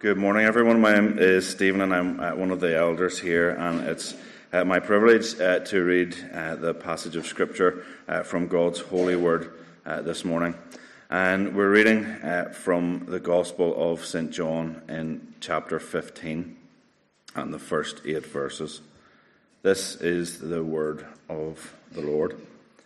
Good morning, everyone. My name is Stephen, and I'm one of the elders here, and it's my privilege to read the passage of Scripture from God's holy word this morning. And we're reading from the Gospel of St. John in chapter 15 and the first 8 verses. This is the word of the Lord.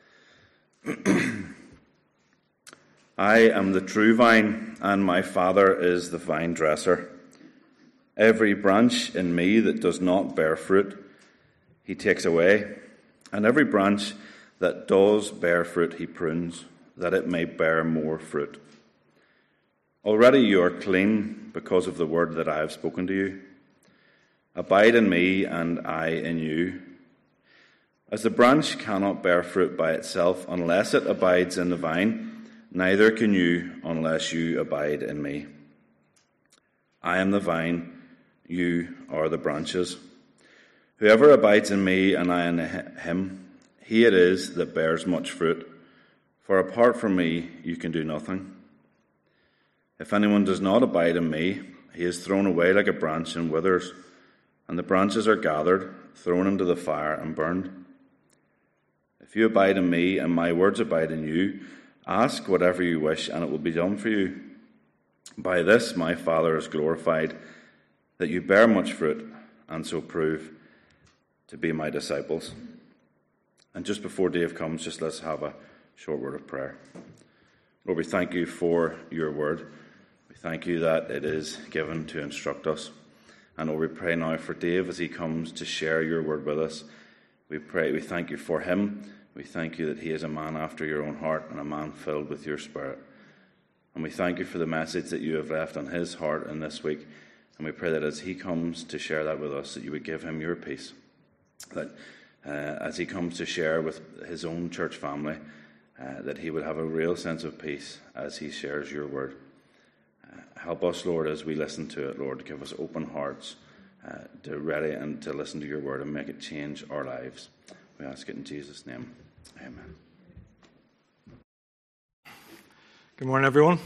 I am the true vine, and my Father is the vine dresser. Every branch in me that does not bear fruit, he takes away, and every branch that does bear fruit, he prunes, that it may bear more fruit. Already you are clean because of the word that I have spoken to you. Abide in me, and I in you. As the branch cannot bear fruit by itself unless it abides in the vine, neither can you unless you abide in me. I am the vine, you are the branches. Whoever abides in me and I in him, he it is that bears much fruit. For apart from me, you can do nothing. If anyone does not abide in me, he is thrown away like a branch and withers, and the branches are gathered, thrown into the fire and burned. If you abide in me and my words abide in you, ask whatever you wish, and it will be done for you. By this my Father is glorified, that you bear much fruit, and so prove to be my disciples. And just before Dave comes, just let's have a short word of prayer. Lord, we thank you for your word. We thank you that it is given to instruct us. And Lord, we pray now for Dave as he comes to share your word with us. We thank you for him. We thank you that he is a man after your own heart and a man filled with your Spirit. And we thank you for the message that you have left on his heart in this week. And we pray that as he comes to share that with us, that you would give him your peace. That as he comes to share with his own church family, that he would have a real sense of peace as he shares your word. Help us, Lord, as we listen to it, Lord, to give us open hearts to ready and to listen to your word and make it change our lives. We ask it in Jesus' name. Amen. Good morning, everyone.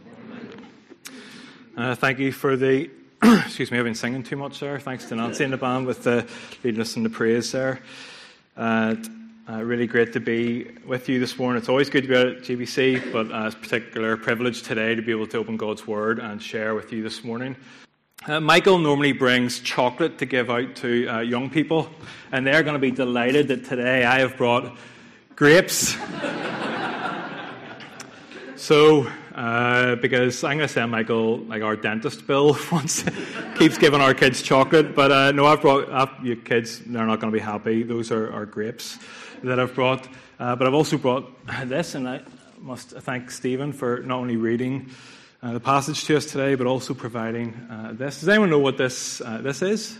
Thank you for the... Excuse me, I've been singing too much there. Thanks to Nancy and the band with leading us in the praise there. Really great to be with you this morning. It's always good to be out at GBC, but it's a particular privilege today to be able to open God's Word and share with you this morning. Michael normally brings chocolate to give out to young people, and they're going to be delighted that today I have brought grapes. So, because I'm going to send Michael like our dentist bill once keeps giving our kids chocolate, but no, I've brought your kids. They're not going to be happy. Those are our grapes that I've brought, but I've also brought this, and I must thank Stephen for not only reading the passage to us today, but also providing this. Does anyone know what this is?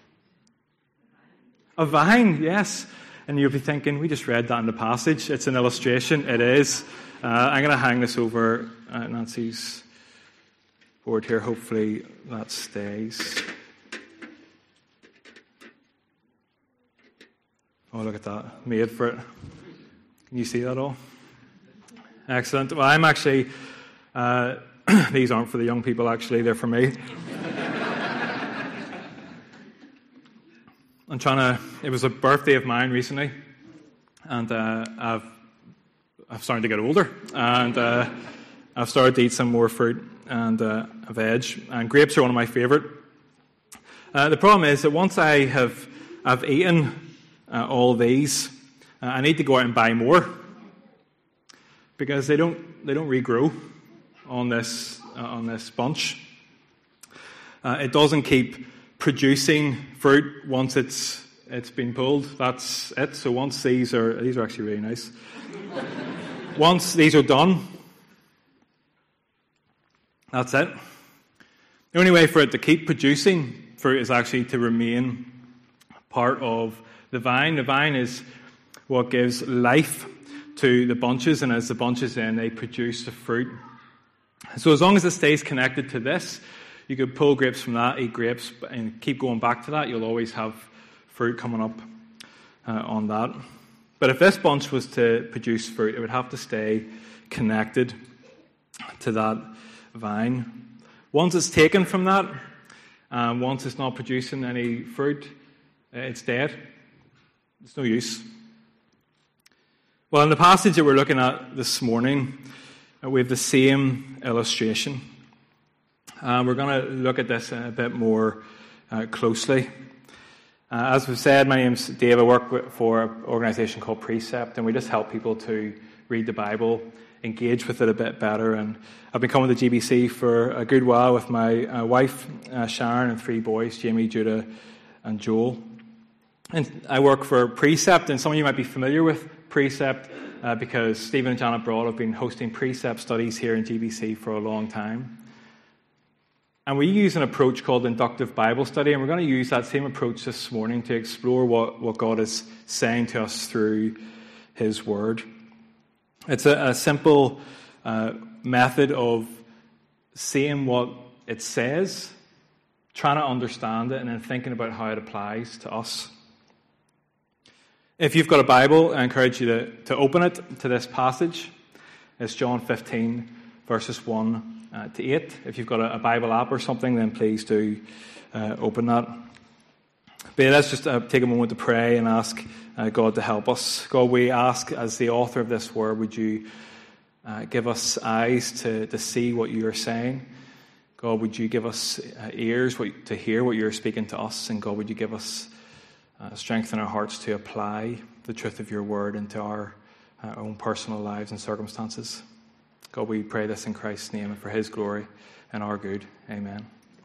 A vine, yes. And you'll be thinking, we just read that in the passage. It's an illustration. It is. I'm going to hang this over Nancy's board here. Hopefully that stays. Oh, look at that. Made for it. Can you see that all? Excellent. Well, I'm actually... these aren't for the young people, actually. They're for me. It was a birthday of mine recently, and I've started to get older, and I've started to eat some more fruit and veg, and grapes are one of my favourite. The problem is that once I've eaten all these, I need to go out and buy more because they don't regrow on this bunch. It doesn't keep producing fruit once it's been pulled. That's it. So once these are actually really nice. Once these are done, that's it. The only way for it to keep producing fruit is actually to remain part of the vine. The vine is what gives life to the bunches, and as the bunches then they produce the fruit. So as long as it stays connected to this, you could pull grapes from that, eat grapes, and keep going back to that. You'll always have fruit coming up on that. But if this bunch was to produce fruit, it would have to stay connected to that vine. Once it's taken from that, once it's not producing any fruit, it's dead. It's no use. Well, in the passage that we're looking at this morning, we have the same illustration. We're going to look at this a bit more closely. As we've said, my name's Dave. I work for an organisation called Precept, and we just help people to read the Bible, engage with it a bit better. And I've been coming to GBC for a good while with my wife, Sharon, and 3 boys, Jamie, Judah, and Joel. And I work for Precept, and some of you might be familiar with Precept because Stephen and Janet Broad have been hosting Precept studies here in GBC for a long time. And we use an approach called inductive Bible study, and we're going to use that same approach this morning to explore what God is saying to us through His Word. It's a simple method of seeing what it says, trying to understand it, and then thinking about how it applies to us. If you've got a Bible, I encourage you to open it to this passage. It's John 15, verses 1 to 8. If you've got a Bible app or something, then please do open that. But let's just take a moment to pray and ask God to help us. God, we ask, as the author of this word, would you give us eyes to see what you are saying? God, would you give us ears to hear what you're speaking to us? And God, would you give us strength in our hearts to apply the truth of your word into our own personal lives and circumstances. God, we pray this in Christ's name and for his glory and our good. Amen.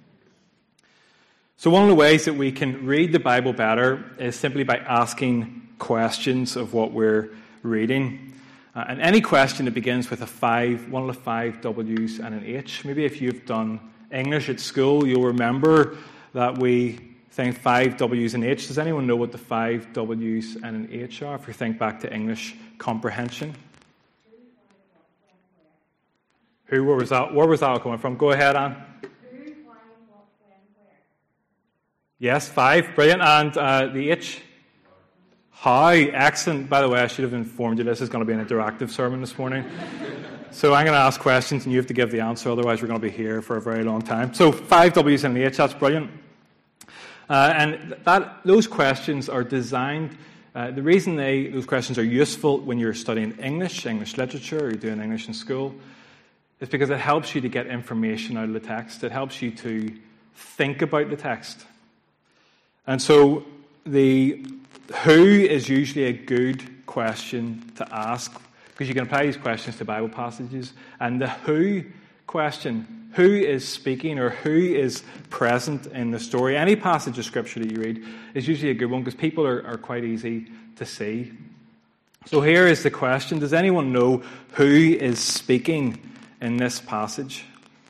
So one of the ways that we can read the Bible better is simply by asking questions of what we're reading. And any question that begins with one of the 5 W's and an H. Maybe if you've done English at school, you'll remember that we think 5 W's and H. Does anyone know what the 5 W's and an H are? If you think back to English comprehension. Where was that coming from? Go ahead, Anne. Who, why, what, when, where. Yes, 5. Brilliant. And the H? How. Excellent. By the way, I should have informed you this is going to be an interactive sermon this morning. So I'm going to ask questions and you have to give the answer, otherwise we're going to be here for a very long time. So 5 W's and an H, that's brilliant. And those questions are designed, the reason those questions are useful when you're studying English literature, or you're doing English in school, is because it helps you to get information out of the text. It helps you to think about the text. And so the who is usually a good question to ask, because you can apply these questions to Bible passages. And the who question, who is speaking or who is present in the story, any passage of Scripture that you read, is usually a good one because people are quite easy to see. So here is the question. Does anyone know who is speaking in this passage?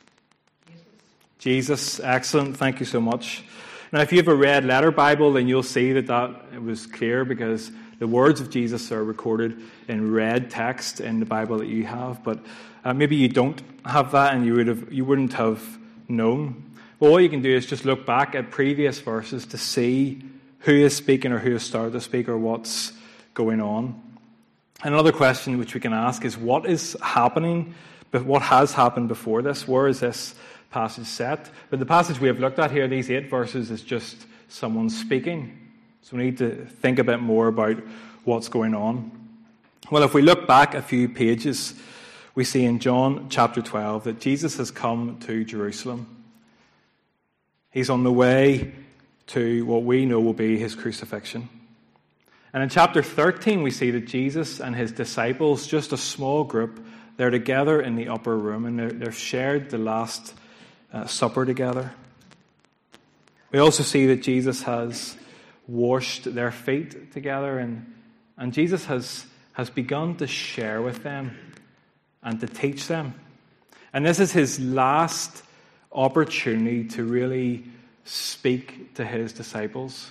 Jesus. Excellent. Thank you so much. Now, if you have a red letter Bible, then you'll see that it was clear because the words of Jesus are recorded in red text in the Bible that you have. But maybe you don't have that and you wouldn't have known. Well, all you can do is just look back at previous verses to see who is speaking or who has started to speak or what's going on. Another question which we can ask is what is happening, but what has happened before this? Where is this passage set? But the passage we have looked at here, these 8 verses, is just someone speaking. So we need to think a bit more about what's going on. Well, if we look back a few pages, we see in John chapter 12 that Jesus has come to Jerusalem. He's on the way to what we know will be his crucifixion. And in chapter 13, we see that Jesus and his disciples, just a small group, they're together in the upper room and they've shared the last supper together. We also see that Jesus has washed their feet together and Jesus has begun to share with them and to teach them. And this is his last opportunity to really speak to his disciples.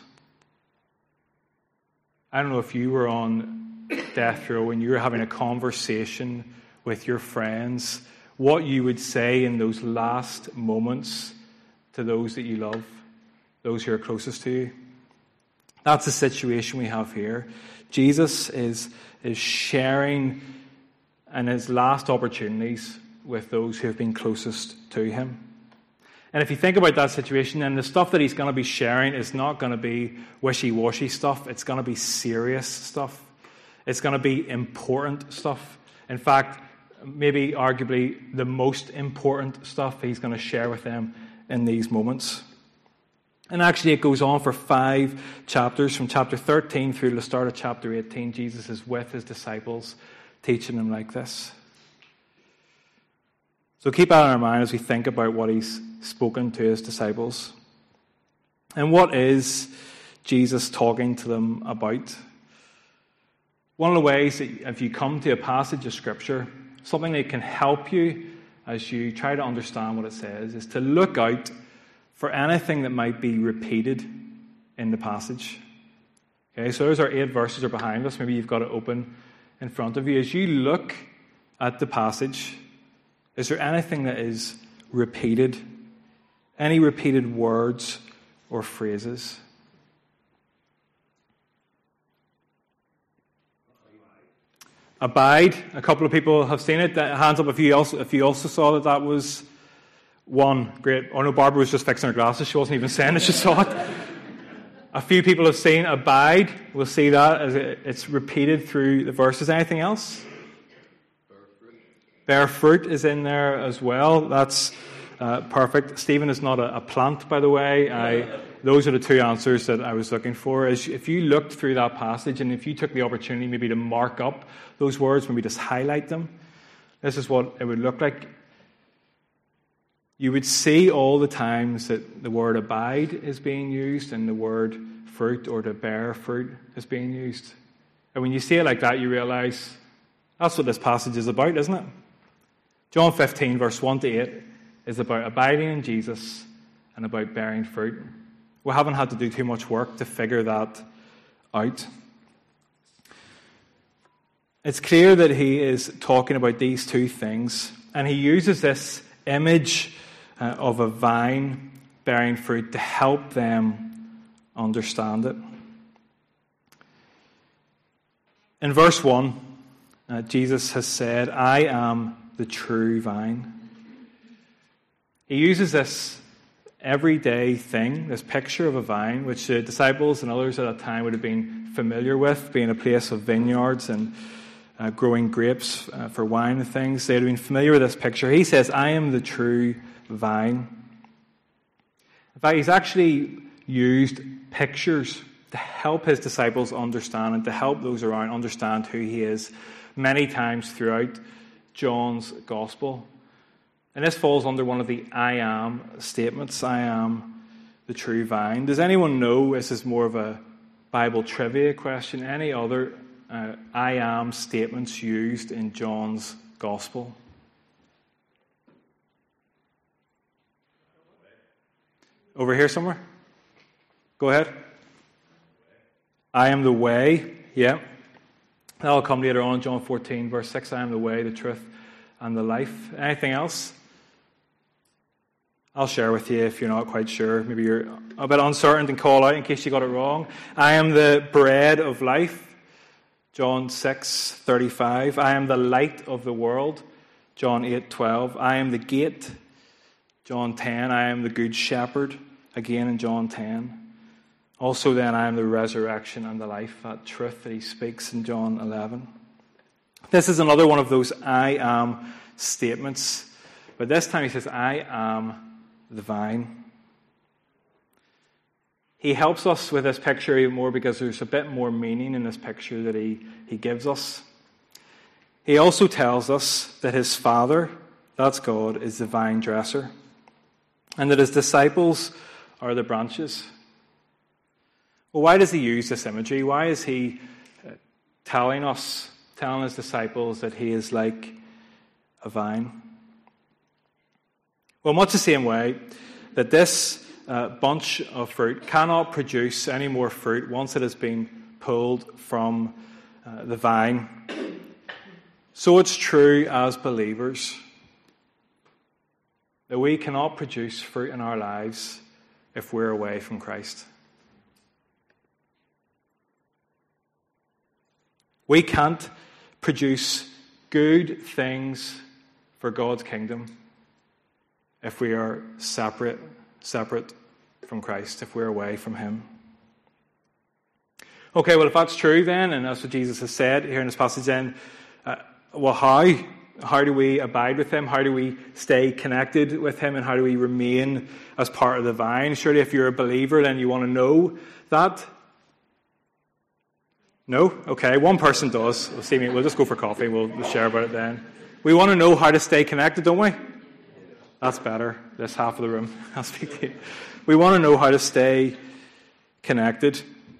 I don't know if you were on death row and you were having a conversation with your friends, what you would say in those last moments to those that you love, those who are closest to you. That's the situation we have here. Jesus is sharing in his last opportunities with those who have been closest to him. And if you think about that situation, then the stuff that he's going to be sharing is not going to be wishy-washy stuff. It's going to be serious stuff. It's going to be important stuff. In fact, maybe arguably the most important stuff he's going to share with them in these moments. And actually it goes on for 5 chapters. From chapter 13 through to the start of chapter 18, Jesus is with his disciples, teaching them like this. So keep that in our mind as we think about what he's spoken to his disciples. And what is Jesus talking to them about? One of the ways that if you come to a passage of Scripture, something that can help you as you try to understand what it says is to look out for anything that might be repeated in the passage. Okay, so those are 8 verses are behind us. Maybe you've got it open in front of you. As you look at the passage, is there anything that is repeated? Any repeated words or phrases? Abide. A couple of people have seen it. Hands up if you also saw that was one. Great. Oh no, Barbara was just fixing her glasses. She wasn't even saying it. She saw it. A few people have seen abide. We'll see that as it's repeated through the verses. Anything else? Bear fruit is in there as well. That's perfect. Stephen is not a plant, by the way. Those are the 2 answers that I was looking for. If you looked through that passage and if you took the opportunity maybe to mark up those words, maybe just highlight them, this is what it would look like. You would see all the times that the word abide is being used and the word fruit or to bear fruit is being used. And when you see it like that, you realize that's what this passage is about, isn't it? John 15, verse 1 to 8 is about abiding in Jesus and about bearing fruit. We haven't had to do too much work to figure that out. It's clear that he is talking about these 2 things, and he uses this image of a vine bearing fruit to help them understand it. In verse 1, Jesus has said, I am the true vine. He uses this everyday thing, this picture of a vine, which the disciples and others at that time would have been familiar with, being a place of vineyards and growing grapes for wine and things. They would have been familiar with this picture. He says, I am the true vine. In fact, he's actually used pictures to help his disciples understand and to help those around understand who he is many times throughout John's Gospel. And this falls under one of the I am statements. I am the true vine. Does anyone know, this is more of a Bible trivia question, any other I am statements used in John's Gospel? Over here somewhere? Go ahead. I am the way. Yeah. That'll come later on, John 14, verse 6. I am the way, the truth, and the life. Anything else? I'll share with you if you're not quite sure. Maybe you're a bit uncertain and call out in case you got it wrong. I am the bread of life. John 6:35. I am the light of the world. John 8:12. I am the gate. John 10. I am the good shepherd. Again in John 10. Also then, I am the resurrection and the life, that truth that he speaks in John 11. This is another one of those I am statements. But this time he says, I am the vine. He helps us with this picture even more because there's a bit more meaning in this picture that he gives us. He also tells us that his Father, that's God, is the vine dresser, and that his disciples are the branches. Well, why does he use this imagery? Why is he telling his disciples that he is like a vine? Well, much the same way that this bunch of fruit cannot produce any more fruit once it has been pulled from the vine, so it's true as believers that we cannot produce fruit in our lives if we're away from Christ. We can't produce good things for God's kingdom if we are separate from Christ, if we're away from him. Okay, well, if that's true then, and that's what Jesus has said here in this passage, then, how do we abide with him? How do we stay connected with him? And how do we remain as part of the vine? Surely if you're a believer, then you want to know that. No? Okay, one person does. We'll just go for coffee. We'll share about it then. We want to know how to stay connected, don't we? That's better. This half of the room. I'll speak to you. We want to know how to stay connected.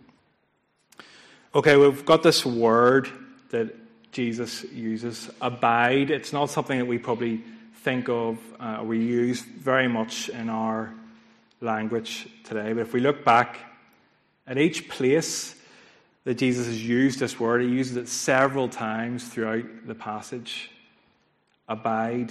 Okay, we've got this word that Jesus uses, abide. It's not something that we probably think of or we use very much in our language today. But if we look back at each place that Jesus has used this word, he uses it several times throughout the passage. Abide.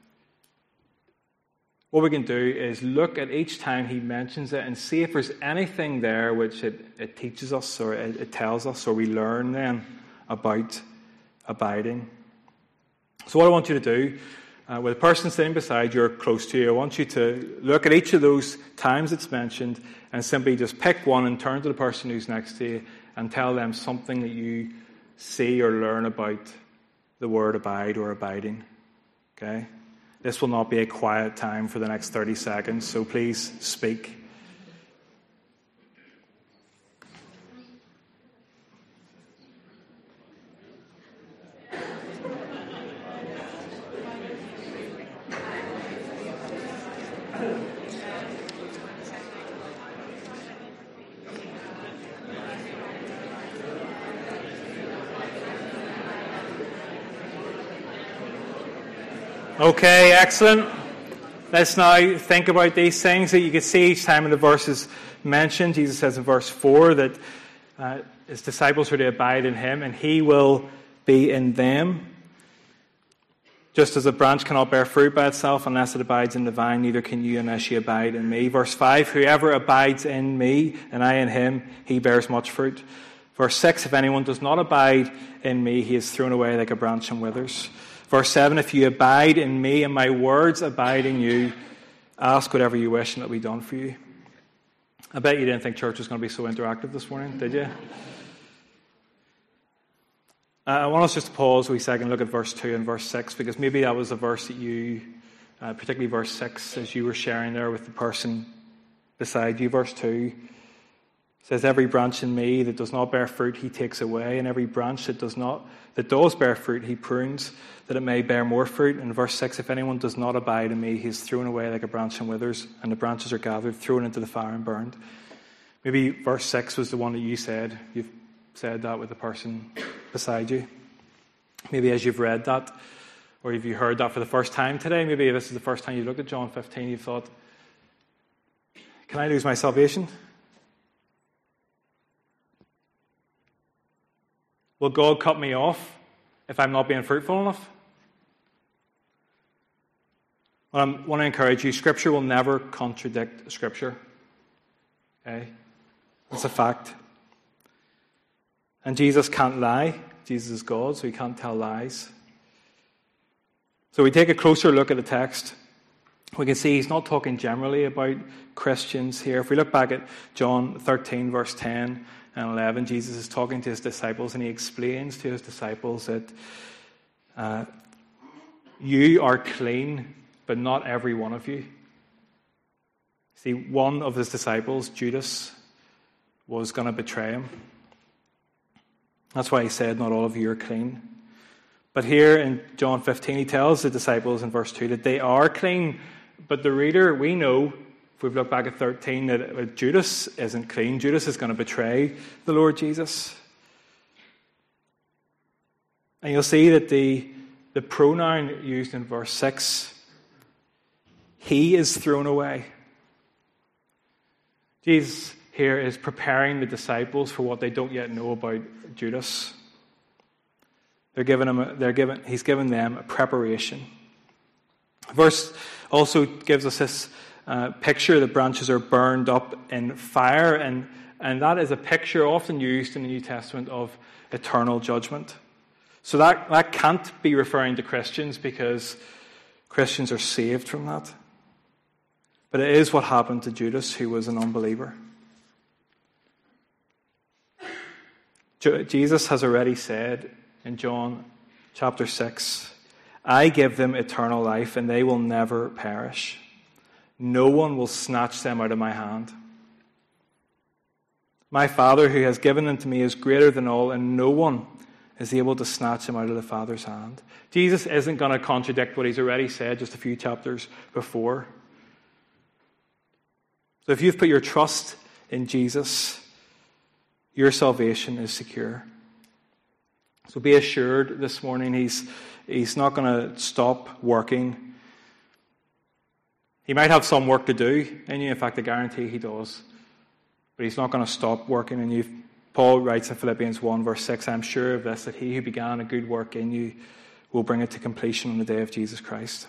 What we can do is look at each time he mentions it and see if there's anything there which it teaches us or it tells us or we learn then about abiding. So what I want you to do, with the person sitting beside you or close to you, I want you to look at each of those times it's mentioned and simply just pick one and turn to the person who's next to you and tell them something that you see or learn about the word abide or abiding. Okay? This will not be a quiet time for the next 30 seconds, so please speak. Okay, excellent. Let's now think about these things that you can see each time in the verses mentioned. Jesus says in verse 4 that his disciples are to abide in him and he will be in them. Just as a branch cannot bear fruit by itself unless it abides in the vine, neither can you unless you abide in me. Verse 5, whoever abides in me and I in him, he bears much fruit. Verse 6, if anyone does not abide in me, he is thrown away like a branch and withers. Verse 7, if you abide in me and my words abide in you, ask whatever you wish and it will be done for you. I bet you didn't think church was going to be so interactive this morning, did you? I want us just to pause a wee second and look at verse 2 and verse 6, because maybe that was a verse that you, particularly verse 6, as you were sharing there with the person beside you. Verse 2 says, every branch in me that does not bear fruit, he takes away, and every branch that does bear fruit, he prunes, that it may bear more fruit. And verse 6, if anyone does not abide in me, he is thrown away like a branch and withers, and the branches are gathered, thrown into the fire and burned. Maybe verse 6 was the one that you said. You've said that with the person beside you. Maybe as you've read that, or if you heard that for the first time today, maybe this is the first time you looked at John 15, you thought, can I lose my salvation? Will God cut me off if I'm not being fruitful enough? Well, I want to encourage you, Scripture will never contradict Scripture. Okay? It's a fact. And Jesus can't lie. Jesus is God, so he can't tell lies. So we take a closer look at the text. We can see he's not talking generally about Christians here. If we look back at John 13, verse 10 and 11, Jesus is talking to his disciples, and he explains to his disciples that you are clean, but not every one of you. See, one of his disciples, Judas, was going to betray him. That's why he said, not all of you are clean. But here in John 15, he tells the disciples in verse 2 that they are clean. But the reader, we know, if we've looked back at 13, that Judas isn't clean. Judas is going to betray the Lord Jesus. And you'll see that the pronoun used in verse 6, he is thrown away. Jesus here is preparing the disciples for what they don't yet know about Judas. He's given them a preparation. Verse also gives us this picture that branches are burned up in fire, and that is a picture often used in the New Testament of eternal judgment. So that can't be referring to Christians, because Christians are saved from that. But it is what happened to Judas, who was an unbeliever. Jesus has already said in John chapter 6, I give them eternal life, and they will never perish. No one will snatch them out of my hand. My Father who has given them to me is greater than all, and no one is able to snatch them out of the Father's hand. Jesus isn't going to contradict what he's already said just a few chapters before. So if you've put your trust in Jesus, your salvation is secure. So be assured this morning he's not going to stop working. He might have some work to do in you. In fact, I guarantee he does. But he's not going to stop working in you. Paul writes in Philippians 1 verse 6, I am sure of this, that he who began a good work in you will bring it to completion on the day of Jesus Christ.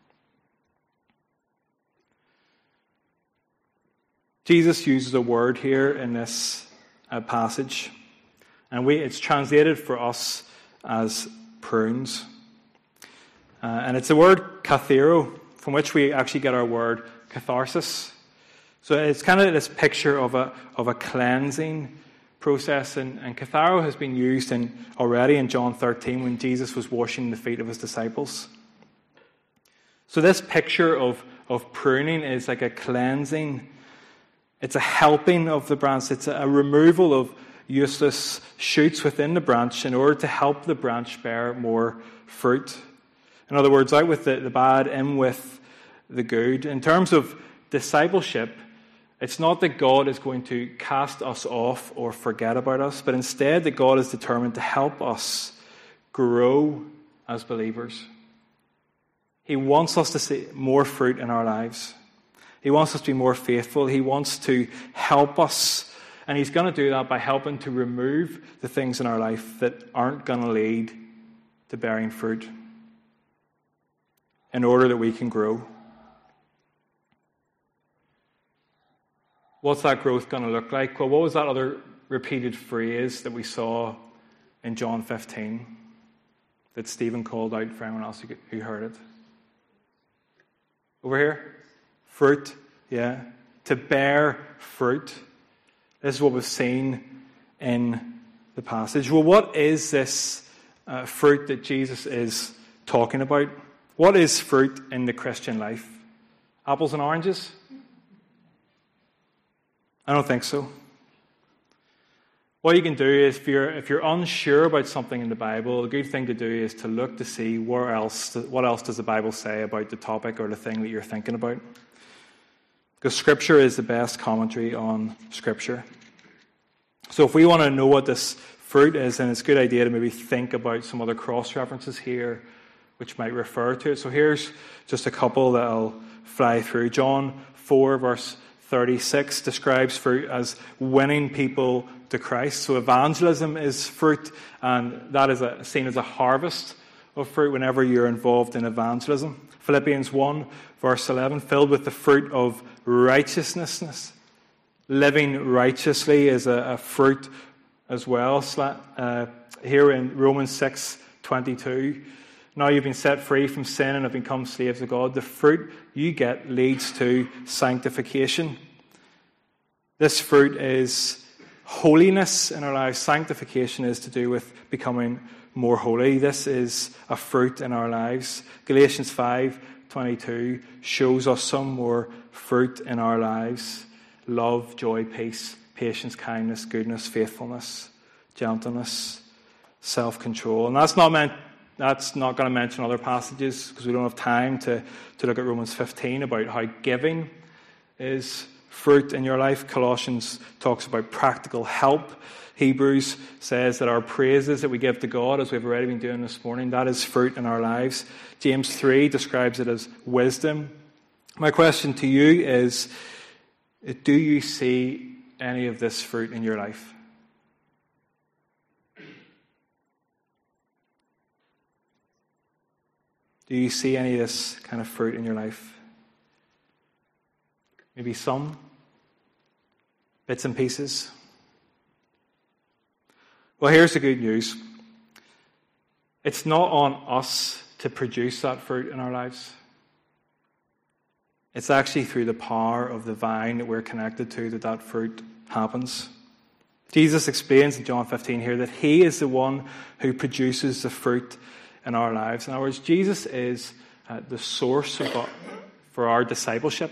Jesus uses a word here in this passage, and it's translated for us as prunes. And it's the word kathero, from which we actually get our word catharsis. So it's kind of this picture of a cleansing process, and katharo has been used already in John 13 when Jesus was washing the feet of his disciples. So this picture of pruning is like a cleansing. It's a helping of the branch. It's a removal of useless shoots within the branch in order to help the branch bear more fruit. In other words, out with the bad, in with the good. In terms of discipleship, it's not that God is going to cast us off or forget about us, but instead that God is determined to help us grow as believers. He wants us to see more fruit in our lives. He wants us to be more faithful. He wants to help us. And he's going to do that by helping to remove the things in our life that aren't going to lead to bearing fruit in order that we can grow. What's that growth going to look like? Well, what was that other repeated phrase that we saw in John 15 that Stephen called out for anyone else who heard it? Over here? Fruit, yeah. To bear fruit. This is what we've seen in the passage. Well, what is this fruit that Jesus is talking about? What is fruit in the Christian life? Apples and oranges? I don't think so. What you can do is, if you're unsure about something in the Bible, a good thing to do is to look to see what else does the Bible say about the topic or the thing that you're thinking about. Because Scripture is the best commentary on Scripture. So if we want to know what this fruit is, then it's a good idea to maybe think about some other cross-references here which might refer to it. So here's just a couple that I'll fly through. John 4, verse 36 describes fruit as winning people to Christ. So evangelism is fruit, and that is seen as a harvest of fruit whenever you're involved in evangelism. Philippians 1, verse 11, filled with the fruit of righteousness. Living righteously is a fruit as well. Here in Romans 6:22, now you've been set free from sin and have become slaves of God. The fruit you get leads to sanctification. This fruit is holiness in our lives. Sanctification is to do with becoming more holy. This is a fruit in our lives. Galatians 5:22 shows us some more fruit in our lives. Love, joy, peace, patience, kindness, goodness, faithfulness, gentleness, self-control. And that's not going to mention other passages because we don't have time to look at Romans 15 about how giving is fruit in your life. Colossians talks about practical help. Hebrews says that our praises that we give to God, as we've already been doing this morning, that is fruit in our lives. James 3 describes it as wisdom. My question to you is, do you see any of this fruit in your life? Do you see any of this kind of fruit in your life? Maybe some bits and pieces. Well, here's the good news. It's not on us to produce that fruit in our lives. It's actually through the power of the vine that we're connected to that fruit happens. Jesus explains in John 15 here that he is the one who produces the fruit in our lives. In other words, Jesus is the source for our discipleship.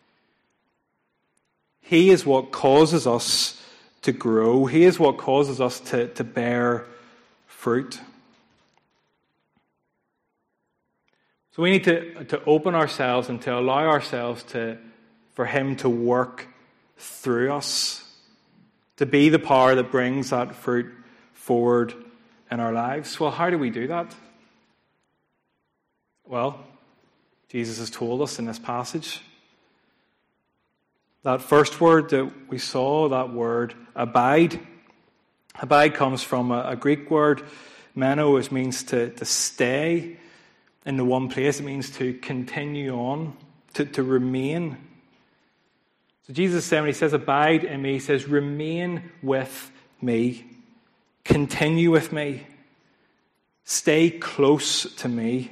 He is what causes us to grow. He is what causes us to bear fruit. So we need to open ourselves and to allow ourselves for him to work through us, to be the power that brings that fruit forward in our lives. Well, how do we do that? Well, Jesus has told us in this passage. That first word that we saw, that word abide. Abide comes from a Greek word, meno, which means to stay in the one place. It means to continue on, to remain. So Jesus said, when he says abide in me, he says remain with me, continue with me, stay close to me.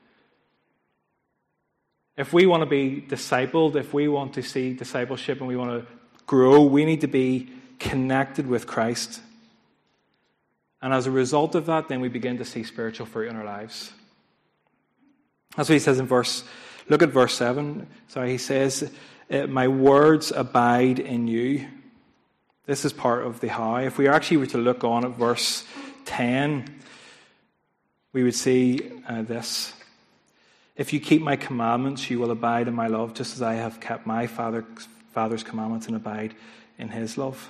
If we want to be discipled, if we want to see discipleship and we want to grow, we need to be connected with Christ. And as a result of that, then we begin to see spiritual fruit in our lives. That's what he says in look at verse 7. Sorry, he says, my words abide in you. This is part of the how. If we actually were to look on at verse 10, we would see this. If you keep my commandments, you will abide in my love, just as I have kept my Father's commandments and abide in his love.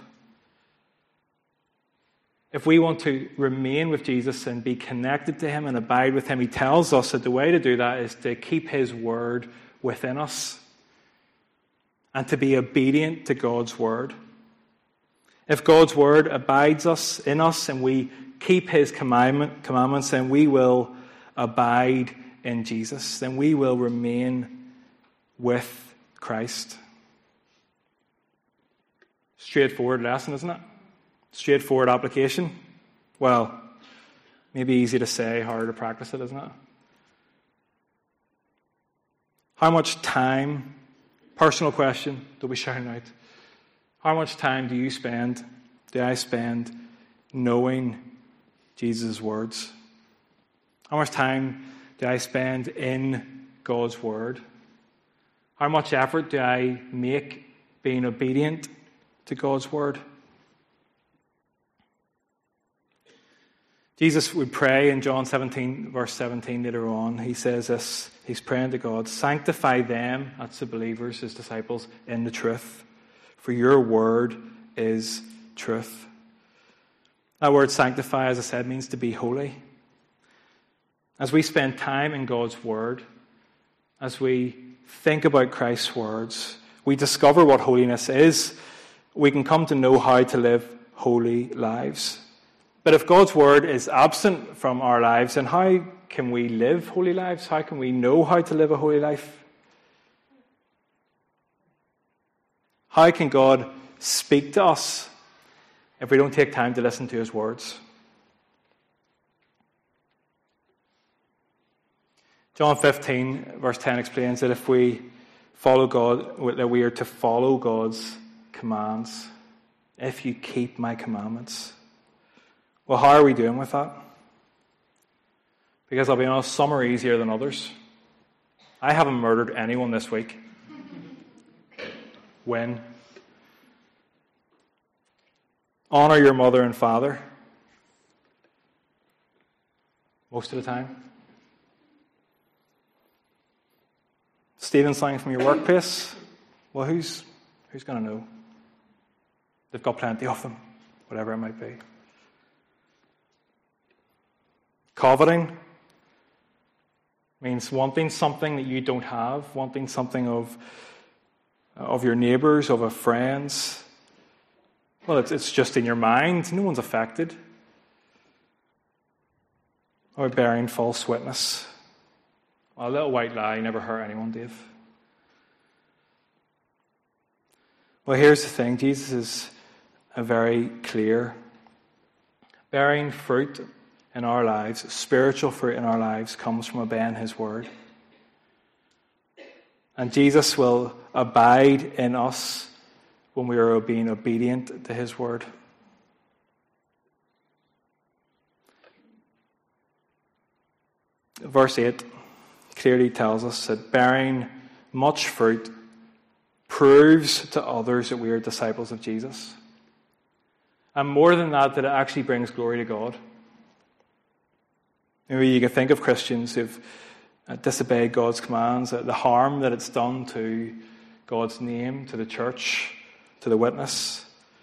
If we want to remain with Jesus and be connected to him and abide with him, he tells us that the way to do that is to keep his word within us and to be obedient to God's word. If God's word abides in us and we keep his commandments, then we will abide in Jesus. Then we will remain with Christ. Straightforward lesson, isn't it? Straightforward application. Well, maybe easy to say, harder to practice it, isn't it? How much time, personal question, don't be shouting out, how much time do I spend knowing Jesus' words? How much time do I spend in God's word? How much effort do I make being obedient to God's word? Jesus would pray in John 17, verse 17 later on. He says this, he's praying to God, sanctify them, that's the believers, his disciples, in the truth. For your word is truth. That word sanctify, as I said, means to be holy. As we spend time in God's word, as we think about Christ's words, we discover what holiness is. We can come to know how to live holy lives. But if God's word is absent from our lives, then how can we live holy lives? How can we know how to live a holy life? How can God speak to us if we don't take time to listen to his words? John 15, verse 10 explains that if we follow God, that we are to follow God's commands. If you keep my commandments. Well, how are we doing with that? Because I'll be honest, some are easier than others. I haven't murdered anyone this week. When? Honor your mother and father. Most of the time. Stealing something from your workplace. Well, who's going to know? They've got plenty of them, whatever it might be. Coveting means wanting something that you don't have, wanting something of your neighbours, of a friend's. Well, it's just in your mind. No one's affected. Or bearing false witness. Well, a little white lie never hurt anyone, Dave. Well, here's the thing. Jesus is very clear. Bearing fruit in our lives, spiritual fruit in our lives, comes from obeying his word. And Jesus will abide in us when we are being obedient to his word. Verse 8 clearly tells us that bearing much fruit proves to others that we are disciples of Jesus. And more than that, that it actually brings glory to God. Maybe you can think of Christians who've disobeyed God's commands, the harm that it's done to God's name, to the church, to the witness.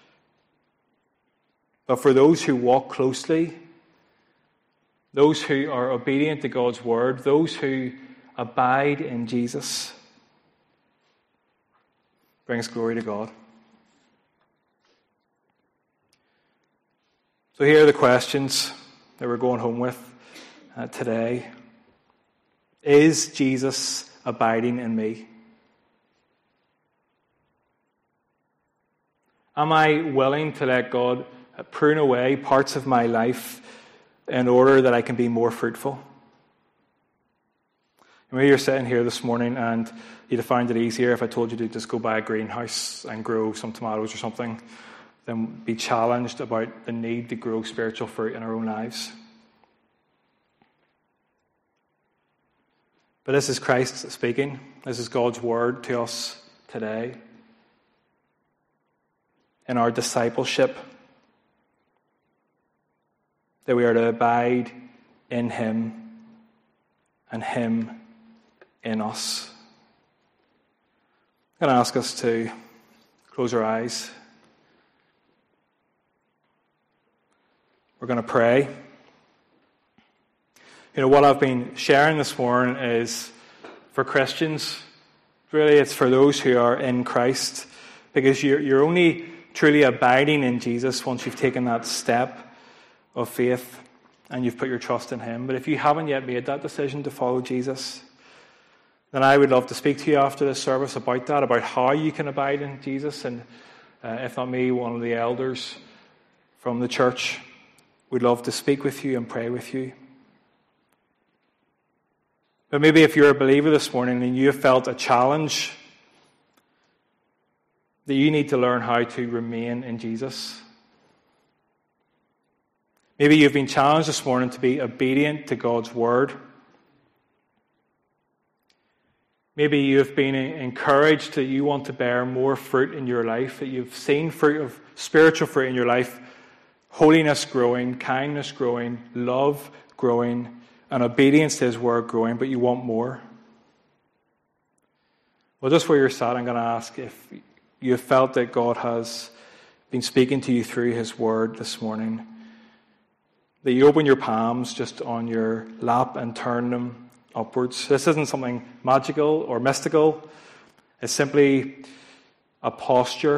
But for those who walk closely, those who are obedient to God's word, those who abide in Jesus, brings glory to God. So here are the questions that we're going home with today. Is Jesus abiding in me? Am I willing to let God prune away parts of my life in order that I can be more fruitful? Maybe you're sitting here this morning and you'd have found it easier if I told you to just go buy a greenhouse and grow some tomatoes or something than be challenged about the need to grow spiritual fruit in our own lives. But this is Christ speaking. This is God's word to us today. In our discipleship, that we are to abide in him and him in us. I'm going to ask us to close our eyes. We're going to pray. You know, what I've been sharing this morning is for Christians. Really, it's for those who are in Christ. Because you're only truly abiding in Jesus once you've taken that step of faith and you've put your trust in him. But if you haven't yet made that decision to follow Jesus, then I would love to speak to you after this service about that, about how you can abide in Jesus. And if not me, one of the elders from the church would love to speak with you and pray with you. But maybe if you're a believer this morning and you have felt a challenge that you need to learn how to remain in Jesus. Maybe you've been challenged this morning to be obedient to God's word. Maybe you've been encouraged that you want to bear more fruit in your life, that you've seen fruit of spiritual fruit in your life, holiness growing, kindness growing, love growing, and obedience to his word growing, but you want more. Well, just where you're sat, I'm going to ask if you have felt that God has been speaking to you through his word this morning, that you open your palms just on your lap and turn them upwards. This isn't something magical or mystical. It's simply a posture.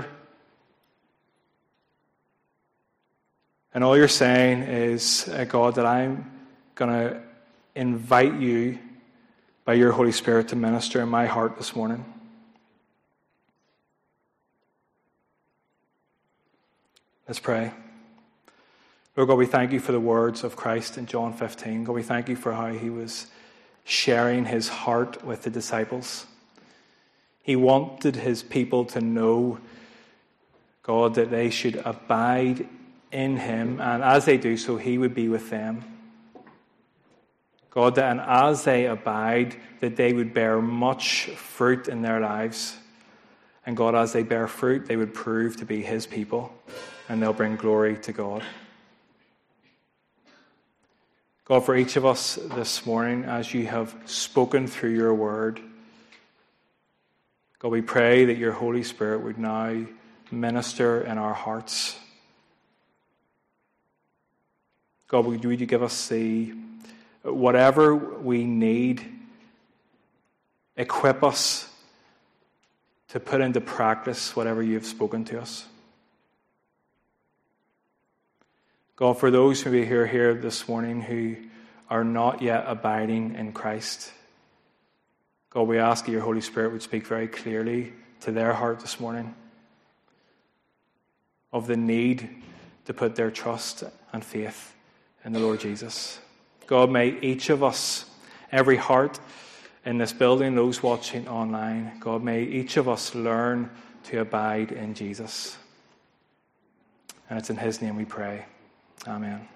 And all you're saying is, God, that I'm going to invite you by your Holy Spirit to minister in my heart this morning. Let's pray. Lord God, we thank you for the words of Christ in John 15. God, we thank you for how he was sharing his heart with the disciples. He wanted his people to know, God, that they should abide in him, and as they do so, he would be with them. God, and as they abide, that they would bear much fruit in their lives. And God, as they bear fruit, they would prove to be his people, and they'll bring glory to God. God, for each of us this morning, as you have spoken through your word, God, we pray that your Holy Spirit would now minister in our hearts. God, would you give us the whatever we need, equip us to put into practice whatever you've spoken to us. God, for those who are here this morning who are not yet abiding in Christ, God, we ask that your Holy Spirit would speak very clearly to their heart this morning of the need to put their trust and faith in the Lord Jesus. God, may each of us, every heart in this building, those watching online. God, may each of us learn to abide in Jesus. And it's in his name we pray. Amen.